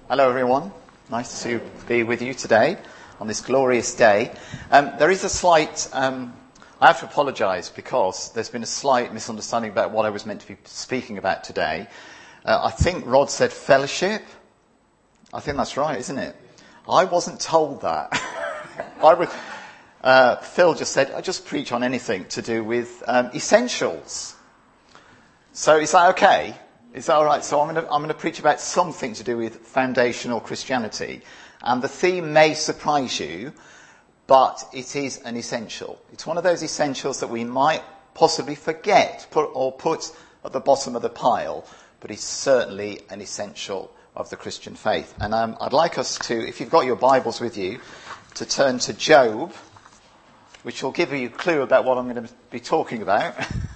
Hello everyone, nice to be with you today on this glorious day. There is a slight, I have to apologise because there's been a slight misunderstanding about what I was meant to be speaking about today. I think Rod said fellowship. I think that's right, isn't it? I wasn't told that. Phil just said, I just preach on anything to do with essentials. So is that okay? Is that all right? So I'm going to preach about something to do with foundational Christianity. And the theme may surprise you, but it is an essential. It's one of those essentials that we might possibly forget or put at the bottom of the pile, but it's certainly an essential of the Christian faith. And I'd like us to, if you've got your Bibles with you, to turn to Job, which will give you a clue about what I'm going to be talking about.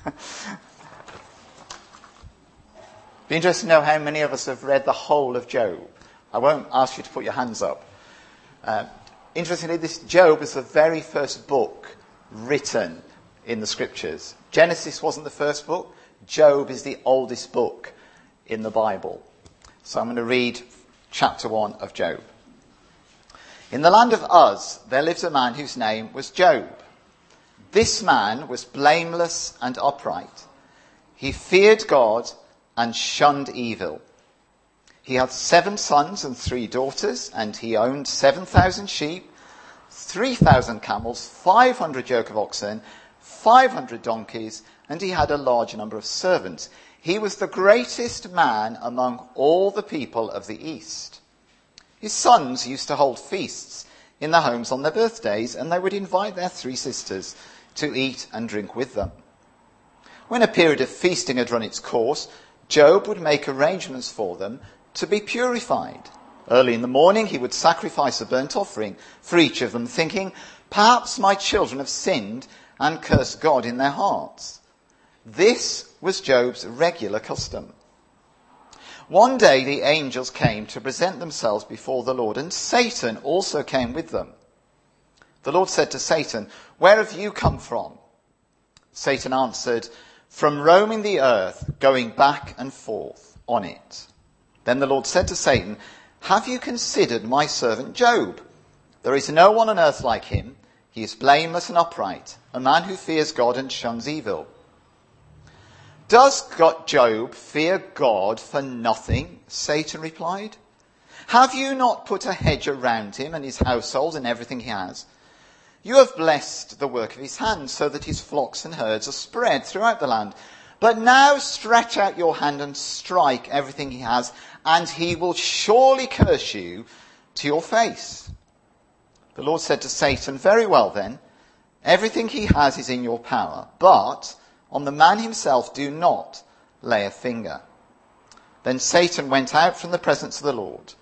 Be interested to know how many of us have read the whole of Job. I won't ask you to put your hands up. Interestingly, this Job is the very first book written in the Scriptures. Genesis wasn't the first book. Job is the oldest book in the Bible. So I'm going to read chapter 1 of Job. In the land of Uz, there lived a man whose name was Job. This man was blameless and upright. He feared God and shunned evil. He had 7 sons and 3 daughters, and he owned 7,000 sheep, 3,000 camels, 500 yoke of oxen, 500 donkeys, and he had a large number of servants. He was the greatest man among all the people of the East. His sons used to hold feasts in their homes on their birthdays, and they would invite their 3 sisters to eat and drink with them. When a period of feasting had run its course, Job would make arrangements for them to be purified. Early in the morning, he would sacrifice a burnt offering for each of them, thinking, perhaps my children have sinned and cursed God in their hearts. This was Job's regular custom. One day the angels came to present themselves before the Lord, and Satan also came with them. The Lord said to Satan, where have you come from? Satan answered, from roaming the earth, going back and forth on it. Then the Lord said to Satan, have you considered my servant Job? There is no one on earth like him. He is blameless and upright, a man who fears God and shuns evil. Does Job fear God for nothing? Satan replied. Have you not put a hedge around him and his household and everything he has? You have blessed the work of his hands so that his flocks and herds are spread throughout the land. But now stretch out your hand and strike everything he has, and he will surely curse you to your face. The Lord said to Satan, very well then, everything he has is in your power, but on the man himself do not lay a finger. Then Satan went out from the presence of the Lord.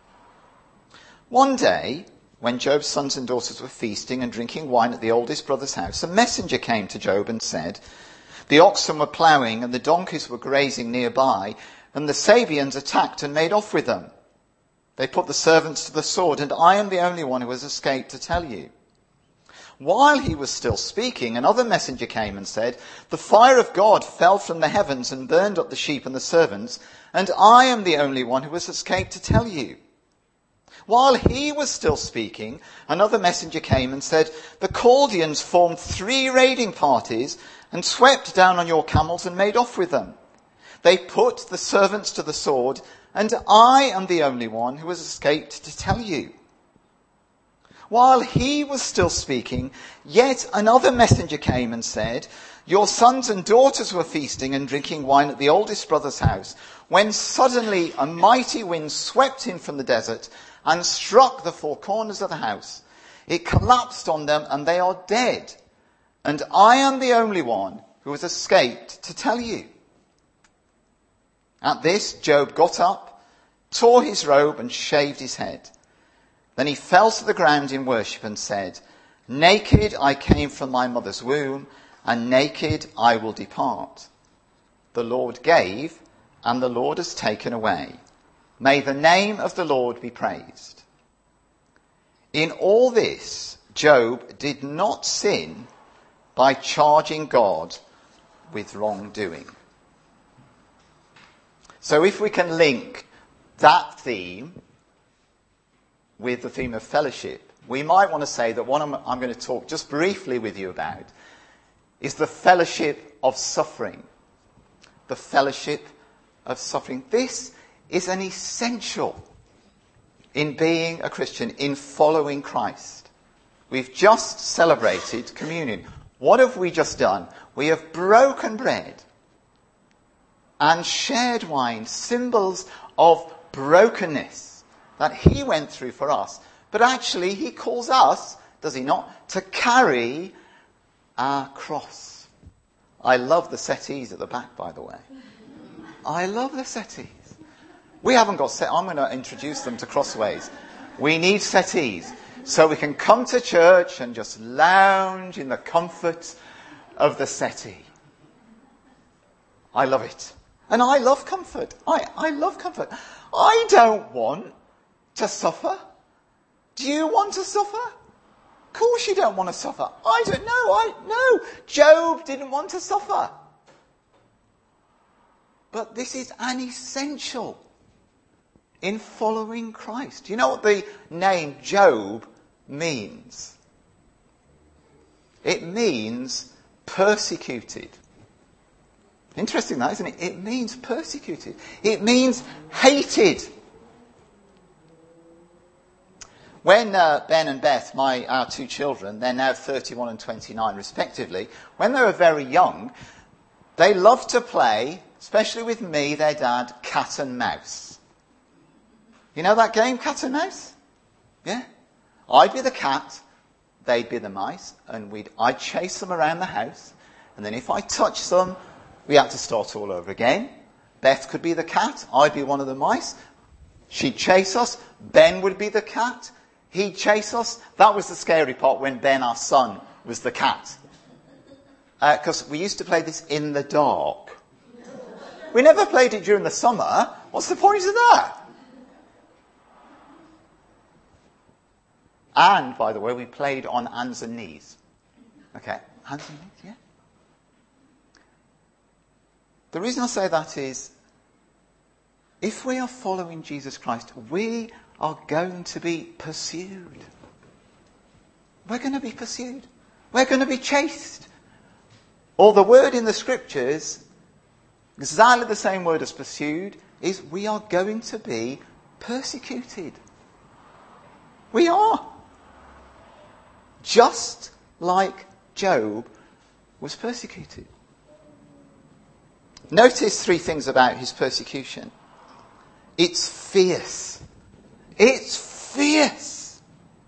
One day, when Job's sons and daughters were feasting and drinking wine at the oldest brother's house, a messenger came to Job and said, the oxen were ploughing and the donkeys were grazing nearby, and the Sabeans attacked and made off with them. They put the servants to the sword, and I am the only one who has escaped to tell you. While he was still speaking, another messenger came and said, the fire of God fell from the heavens and burned up the sheep and the servants, and I am the only one who has escaped to tell you. While he was still speaking, another messenger came and said, the Chaldeans formed 3 raiding parties and swept down on your camels and made off with them. They put the servants to the sword, and I am the only one who has escaped to tell you. While he was still speaking, yet another messenger came and said, your sons and daughters were feasting and drinking wine at the oldest brother's house, when suddenly a mighty wind swept in from the desert and struck the 4 corners of the house. It collapsed on them, and they are dead. And I am the only one who has escaped to tell you. At this, Job got up, tore his robe, and shaved his head. Then he fell to the ground in worship and said, naked I came from my mother's womb, and naked I will depart. The Lord gave, and the Lord has taken away. May the name of the Lord be praised. In all this, Job did not sin by charging God with wrongdoing. So if we can link that theme with the theme of fellowship, we might want to say that what I'm going to talk just briefly with you about is the fellowship of suffering. The fellowship of suffering. This is an essential in being a Christian, in following Christ. We've just celebrated communion. What have we just done? We have broken bread and shared wine, symbols of brokenness that he went through for us. But actually, he calls us, does he not, to carry our cross. I love the settees at the back, by the way. I love the settees. We haven't got settees. I'm going to introduce them to Crossways. We need settees so we can come to church and just lounge in the comfort of the settee. I love it. And I love comfort. I love comfort. I don't want to suffer. Do you want to suffer? Of course you don't want to suffer. I don't know. No. Job didn't want to suffer. But this is an essential in following Christ. Do you know what the name Job means? It means persecuted. Interesting that, isn't it? It means persecuted. It means hated. When Ben and Beth, our two children, they're now 31 and 29 respectively, when they were very young, they loved to play, especially with me, their dad, cat and mouse. You know that game, cat and mouse? Yeah? I'd be the cat, they'd be the mice, and I'd chase them around the house, and then if I touched them, we had to start all over again. Beth could be the cat, I'd be one of the mice. She'd chase us, Ben would be the cat, he'd chase us. That was the scary part when Ben, our son, was the cat. Because we used to play this in the dark. We never played it during the summer. What's the point of that? And, by the way, we played on hands and knees. Okay, hands and knees, yeah. The reason I say that is, if we are following Jesus Christ, we are going to be pursued. We're going to be pursued. We're going to be chased. Or the word in the scriptures, exactly the same word as pursued, is we are going to be persecuted. We are. Just like Job was persecuted. Notice three things about his persecution. It's fierce. It's fierce.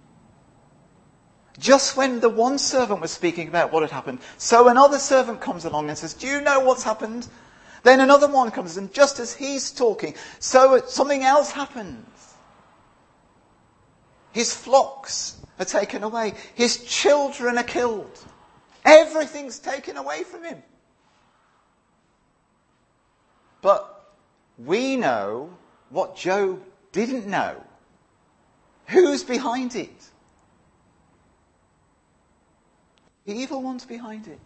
Just when the one servant was speaking about what had happened, so another servant comes along and says, do you know what's happened? Then another one comes, and just as he's talking, so something else happens. His flocks are taken away. His children are killed. Everything's taken away from him. But we know what Job didn't know. Who's behind it? The evil one's behind it.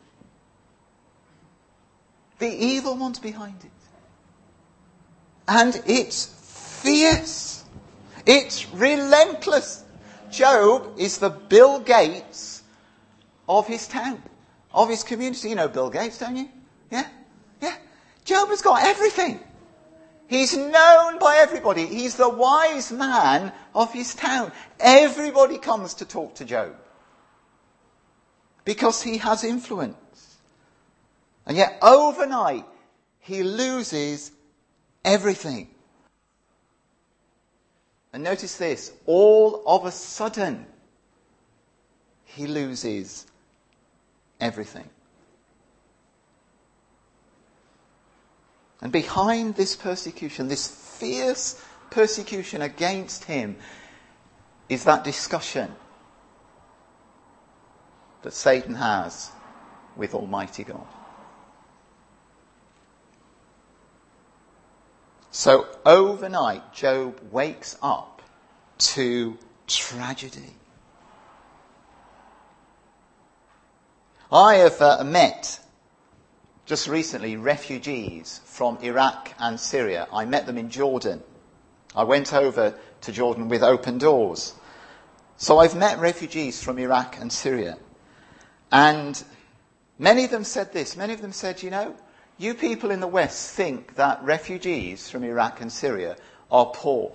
The evil one's behind it. And it's fierce. It's relentless. Job is the Bill Gates of his town, of his community. You know Bill Gates, don't you? Yeah? Yeah. Job has got everything. He's known by everybody. He's the wise man of his town. Everybody comes to talk to Job because he has influence. And yet overnight, he loses everything. And notice this, all of a sudden, he loses everything. And behind this persecution, this fierce persecution against him, is that discussion that Satan has with Almighty God. So overnight, Job wakes up to tragedy. I have met, just recently, refugees from Iraq and Syria. I met them in Jordan. I went over to Jordan with open doors. So I've met refugees from Iraq and Syria. And many of them said this. Many of them said, you people in the West think that refugees from Iraq and Syria are poor.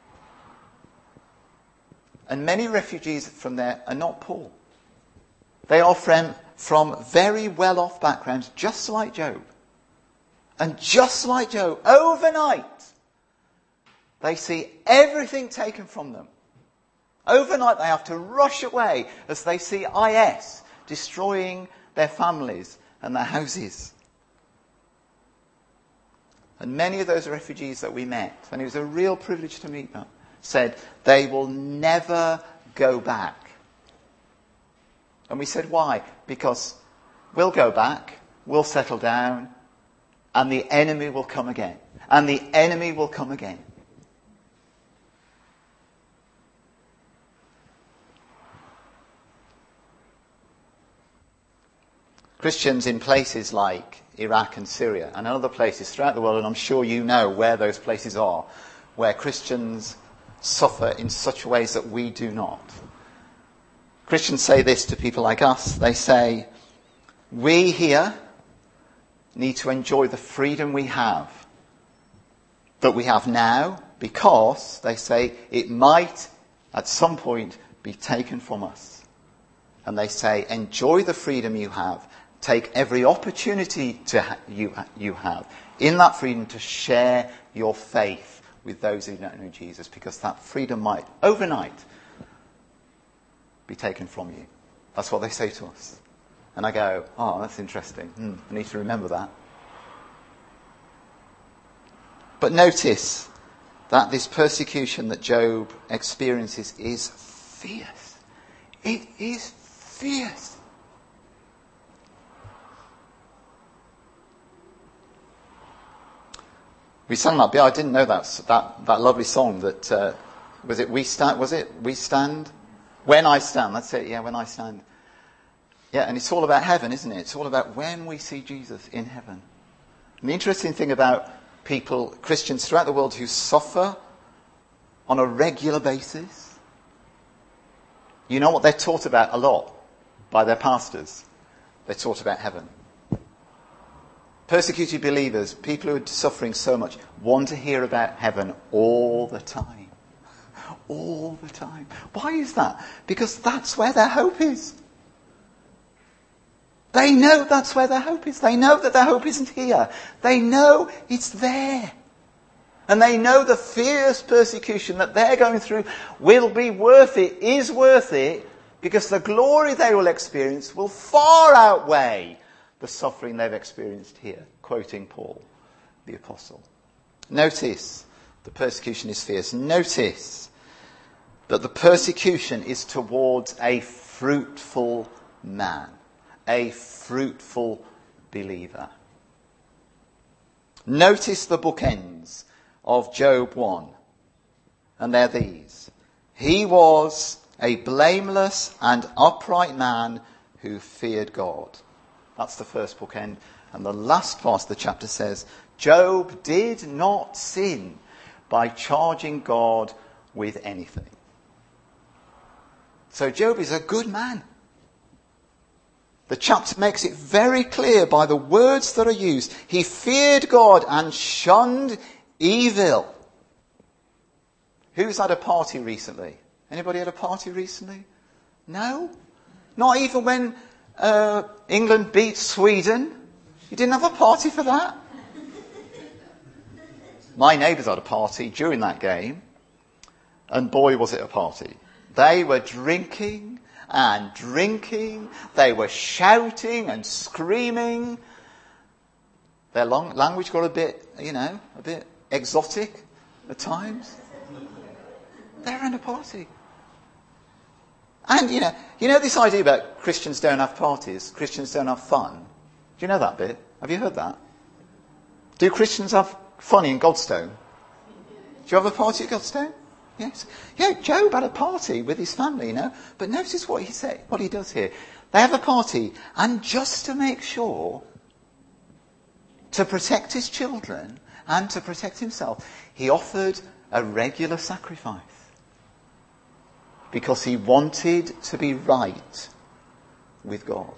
And many refugees from there are not poor. They are from very well-off backgrounds, just like Job. And just like Job, overnight, they see everything taken from them. Overnight, they have to rush away as they see IS destroying their families and their houses. And many of those refugees that we met, and it was a real privilege to meet them, said they will never go back. And we said, why? Because we'll go back, we'll settle down, and the enemy will come again. And the enemy will come again. Christians in places like Iraq and Syria and other places throughout the world, and I'm sure you know where those places are, where Christians suffer in such ways that we do not. Christians say this to people like us. They say, we here need to enjoy the freedom we have, that we have now, because, they say, it might at some point be taken from us. And they say, enjoy the freedom you have. Take every opportunity you have in that freedom to share your faith with those who don't know Jesus, because that freedom might, overnight, be taken from you. That's what they say to us. And I go, oh, that's interesting. I need to remember that. But notice that this persecution that Job experiences is fierce. It is fierce. We sang that bit. I didn't know that lovely song that was it We Stand? Was it We Stand? When I Stand. That's it. Yeah, When I Stand. Yeah, and it's all about heaven, isn't it? It's all about when we see Jesus in heaven. And the interesting thing about people, Christians throughout the world who suffer on a regular basis, you know what they're taught about a lot by their pastors? They're taught about heaven. Persecuted believers, people who are suffering so much, want to hear about heaven all the time. All the time. Why is that? Because that's where their hope is. They know that's where their hope is. They know that their hope isn't here. They know it's there. And they know the fierce persecution that they're going through will be worth it, is worth it, because the glory they will experience will far outweigh the suffering they've experienced here. Quoting Paul, the apostle. Notice the persecution is fierce. Notice that the persecution is towards a fruitful man. A fruitful believer. Notice the bookends of Job 1. And they're these. He was a blameless and upright man who feared God. That's the first bookend. And the last part of the chapter says, Job did not sin by charging God with anything. So Job is a good man. The chapter makes it very clear by the words that are used. He feared God and shunned evil. Who's had a party recently? Anybody had a party recently? No? Not even when England beat Sweden? You didn't have a party for that? My neighbours had a party during that game. And boy, was it a party. They were drinking and drinking. They were shouting and screaming. Their language got a bit exotic at times. They're in a party. And, you know this idea about Christians don't have parties, Christians don't have fun. Do you know that bit? Have you heard that? Do Christians have fun in Godstone? Do you have a party at Godstone? Yes. Yeah, Job had a party with his family, But notice what he does here. They have a party, and just to make sure, to protect his children and to protect himself, he offered a regular sacrifice. Because he wanted to be right with God.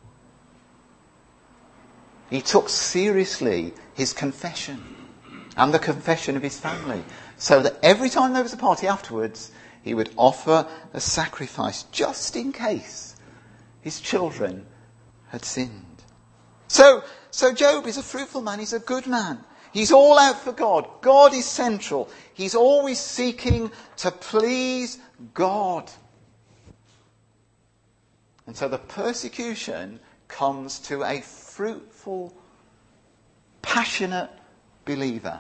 He took seriously his confession and the confession of his family, so that every time there was a party afterwards, he would offer a sacrifice just in case his children had sinned. So Job is a fruitful man. He's a good man. He's all out for God. God is central. He's always seeking to please God. And so the persecution comes to a fruitful, passionate believer.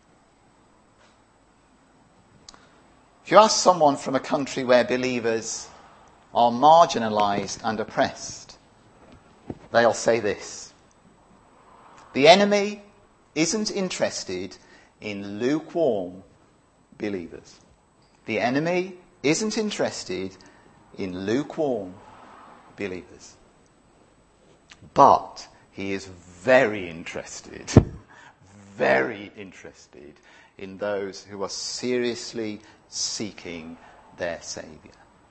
If you ask someone from a country where believers are marginalised and oppressed, they'll say this: the enemy isn't interested in lukewarm believers. The enemy isn't interested in lukewarm believers. But he is very interested in those who are seriously seeking their Saviour.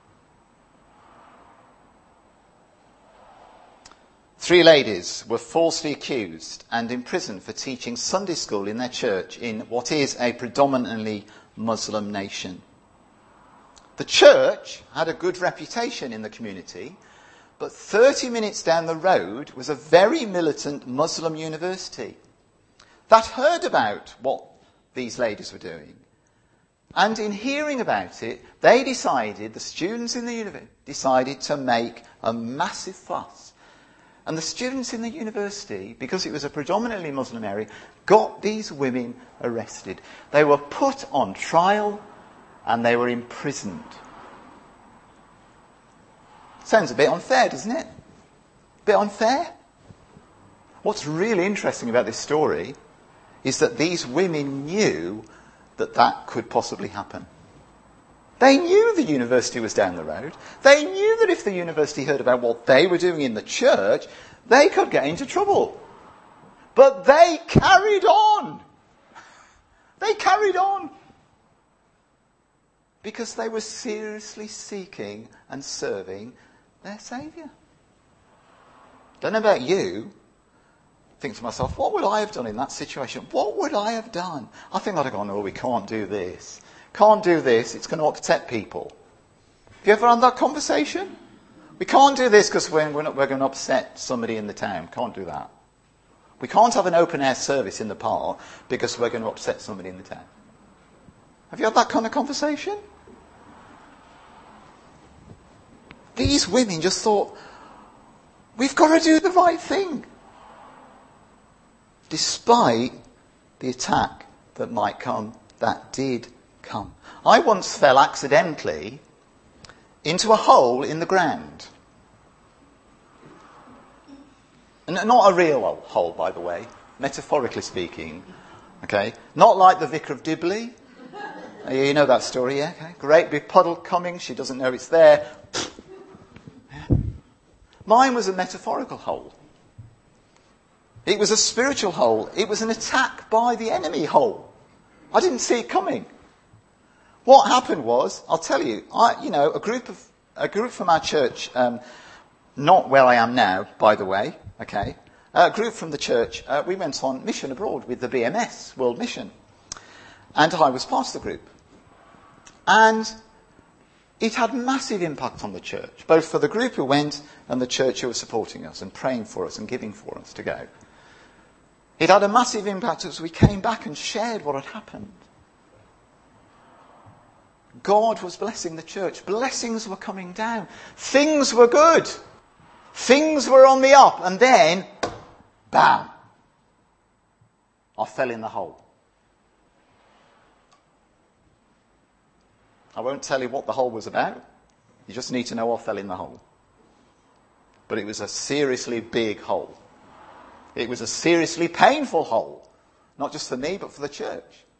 3 ladies were falsely accused and imprisoned for teaching Sunday school in their church in what is a predominantly Muslim nation. The church had a good reputation in the community, but 30 minutes down the road was a very militant Muslim university that heard about what these ladies were doing. And in hearing about it, the students in the university decided to make a massive fuss. And the students in the university, because it was a predominantly Muslim area, got these women arrested. They were put on trial and they were imprisoned. Sounds a bit unfair, doesn't it? A bit unfair? What's really interesting about this story is that these women knew that could possibly happen. They knew the university was down the road. They knew that if the university heard about what they were doing in the church, they could get into trouble. But they carried on. They carried on. Because they were seriously seeking and serving their Saviour. Don't know about you. Think to myself, what would I have done in that situation? What would I have done? I think I'd have gone, we can't do this. Can't do this, it's going to upset people. Have you ever had that conversation? We can't do this because we're going to upset somebody in the town. Can't do that. We can't have an open air service in the park because we're going to upset somebody in the town. Have you had that kind of conversation? These women just thought, we've got to do the right thing. Despite the attack that might come, that did come. I once fell accidentally into a hole in the ground. And not a real hole, by the way, metaphorically speaking. Okay? Not like the Vicar of Dibley. You know that story, yeah? Okay. Great big puddle coming, she doesn't know it's there. Yeah. Mine was a metaphorical hole. It was a spiritual hole. It was an attack by the enemy hole. I didn't see it coming. What happened was, I'll tell you, a group from our church, not where I am now, by the way, okay, a group from the church, we went on mission abroad with the BMS, World Mission. And I was part of the group. And it had massive impact on the church, both for the group who went and the church who was supporting us and praying for us and giving for us to go. It had a massive impact as we came back and shared what had happened. God was blessing the church. Blessings were coming down. Things were good. Things were on the up. And then, bam, I fell in the hole. I won't tell you what the hole was about. You just need to know I fell in the hole. But it was a seriously big hole. It was a seriously painful hole. Not just for me, but for the church.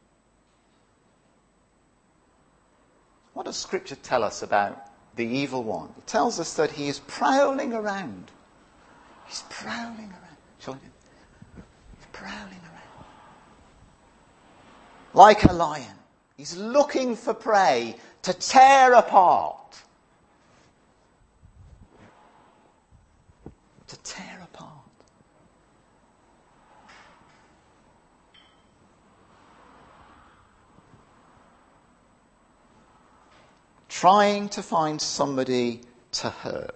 What does Scripture tell us about the evil one? It tells us that he is prowling around. He's prowling around. Shall I do it? He's prowling around. Like a lion, He's looking for prey to tear apart. To tear apart. Trying to find somebody to hurt.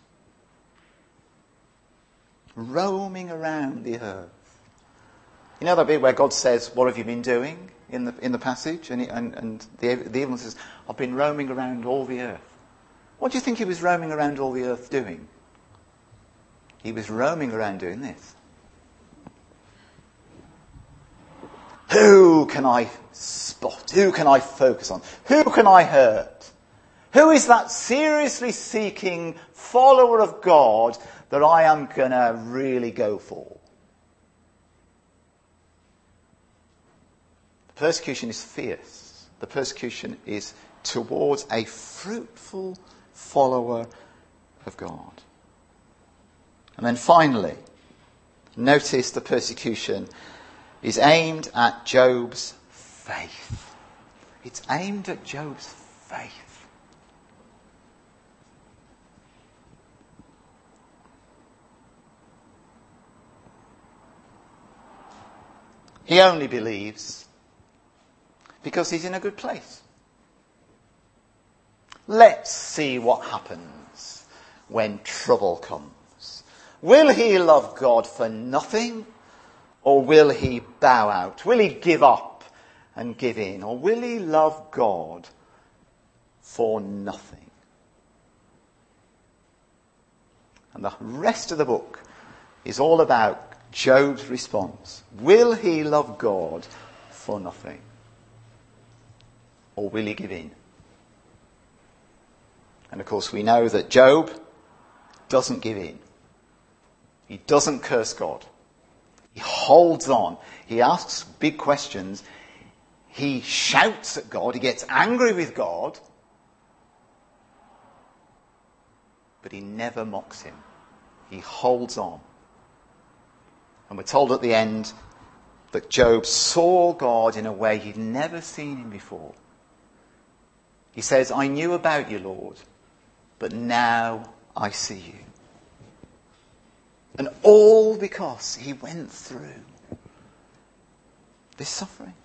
Roaming around the earth. You know that bit where God says, "What have you been doing?" in the passage? And the evil one says, "I've been roaming around all the earth." What do you think he was roaming around all the earth doing? He was roaming around doing this. Who can I spot? Who can I focus on? Who can I hurt? Who is that seriously seeking follower of God that I am going to really go for? The persecution is fierce. The persecution is towards a fruitful follower of God. And then finally, notice the persecution is aimed at Job's faith. It's aimed at Job's faith. He only believes because he's in a good place. Let's see what happens when trouble comes. Will he love God for nothing? Or will he bow out? Will he give up and give in? Or will he love God for nothing? And the rest of the book is all about Job's response. Will he love God for nothing? Or will he give in? And of course we know that Job doesn't give in. He doesn't curse God. He holds on. He asks big questions. He shouts at God. He gets angry with God. But he never mocks him. He holds on. And we're told at the end that Job saw God in a way he'd never seen him before. He says, "I knew about you, Lord, but now I see you." And all because he went through this suffering.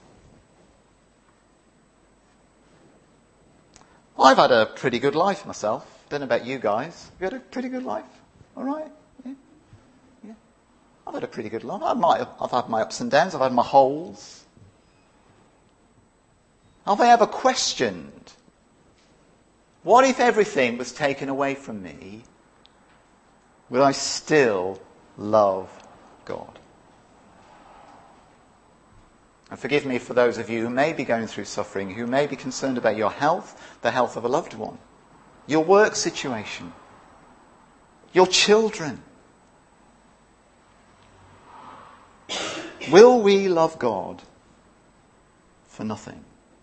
I've had a pretty good life myself. Don't know about you guys. Have you had a pretty good life? All right? Yeah. I've had a pretty good life. I've had my ups and downs. I've had my holes. Have I ever questioned, what if everything was taken away from me? Will I still love God? And forgive me for those of you who may be going through suffering, who may be concerned about your health, the health of a loved one, your work situation, your children. Will we love God for nothing?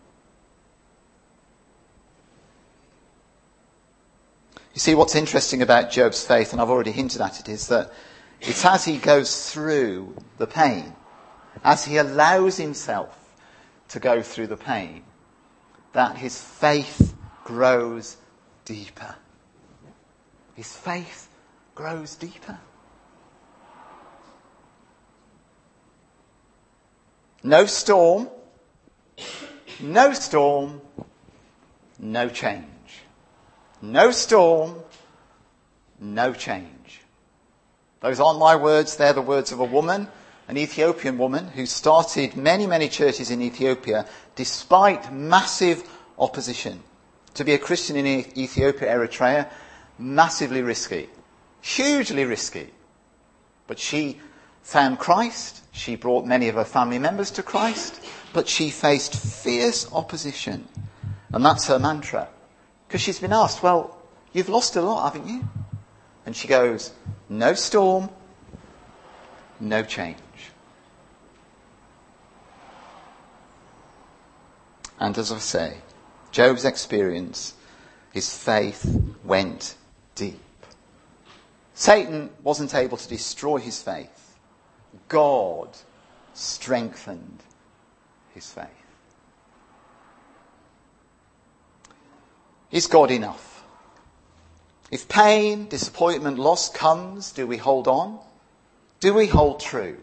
You see, what's interesting about Job's faith, and I've already hinted at it, is that it's as he goes through the pain, as he allows himself to go through the pain, that his faith grows deeper. His faith grows deeper. No storm, no change. No storm, no change. Those aren't my words, they're the words of a woman, an Ethiopian woman, who started many, many churches in Ethiopia despite massive opposition. To be a Christian in Ethiopia, Eritrea, massively risky. Hugely risky. But she found Christ, she brought many of her family members to Christ, but she faced fierce opposition. And that's her mantra. Because she's been asked, well, you've lost a lot, haven't you? And she goes, no storm, no change. And as I say, Job's experience, his faith went deep. Satan wasn't able to destroy his faith. God strengthened his faith. Is God enough? If pain, disappointment, loss comes, do we hold on? Do we hold true?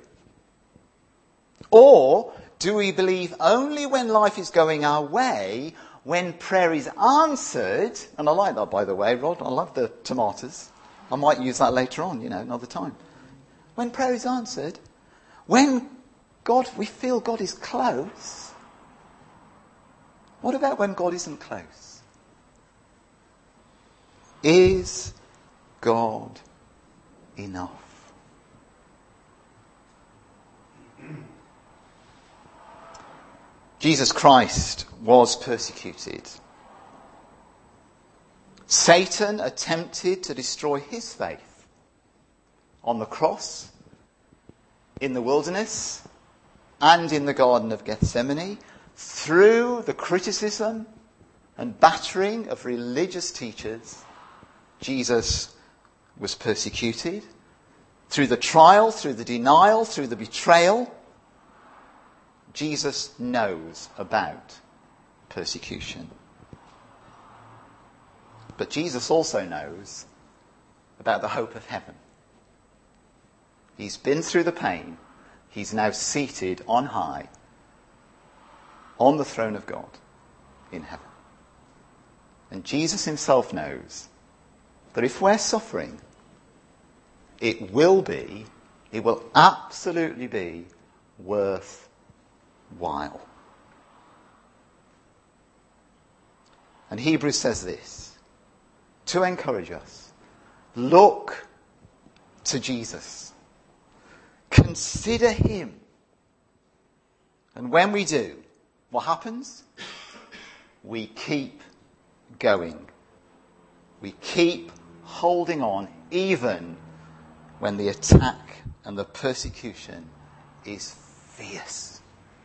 Or do we believe only when life is going our way, when prayer is answered? And I like that, by the way, Rod. I love the tomatoes. I might use that later on, another time. When prayer is answered, when we feel God is close. What about when God isn't close? Is God enough? Jesus Christ was persecuted. Satan attempted to destroy his faith on the cross, in the wilderness, and in the Garden of Gethsemane, through the criticism and battering of religious teachers. Jesus was persecuted through the trial, through the denial, through the betrayal. Jesus knows about persecution. But Jesus also knows about the hope of heaven. He's been through the pain. He's now seated on high, on the throne of God in heaven. And Jesus himself knows that if we're suffering, it will absolutely be worthwhile. And Hebrews says this, to encourage us: look to Jesus. Consider him. And when we do, what happens? We keep going. We keep holding on, even when the attack and the persecution is fierce.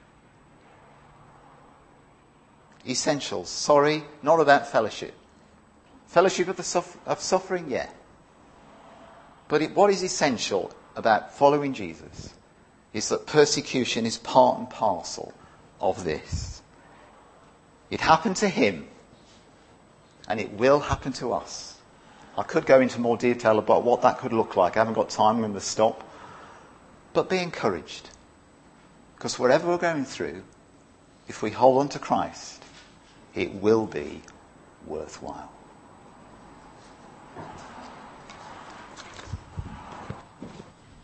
Essentials. Sorry, not about fellowship. Fellowship of suffering, yeah. But what is essential about following Jesus is that persecution is part and parcel of this. It happened to him, and it will happen to us. I could go into more detail about what that could look like. I haven't got time, I'm going to stop. But be encouraged, because wherever we're going through, if we hold on to Christ, it will be worthwhile.